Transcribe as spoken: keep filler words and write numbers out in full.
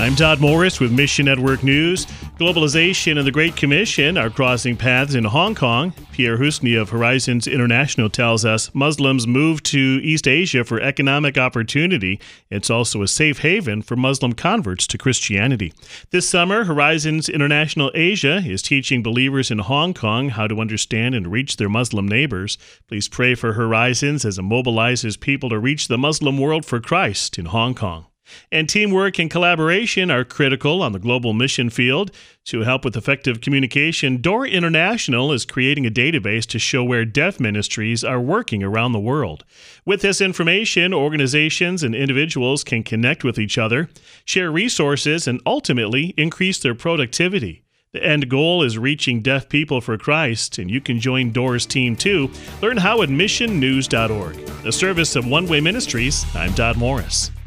I'm Todd Morris with Mission Network News. Globalization and the Great Commission are crossing paths in Hong Kong. Pierre Husney of Horizons International tells us Muslims move to East Asia for economic opportunity. It's also a safe haven for Muslim converts to Christianity. This summer, Horizons International Asia is teaching believers in Hong Kong how to understand and reach their Muslim neighbors. Please pray for Horizons as it mobilizes people to reach the Muslim world for Christ in Hong Kong. And teamwork and collaboration are critical on the global mission field. To help with effective communication, Door International is creating a database to show where deaf ministries are working around the world. With this information, organizations and individuals can connect with each other, share resources, and ultimately increase their productivity. The end goal is reaching deaf people for Christ, and you can join Door's team too. Learn how at mission news dot org. A service of One Way Ministries, I'm Todd Morris.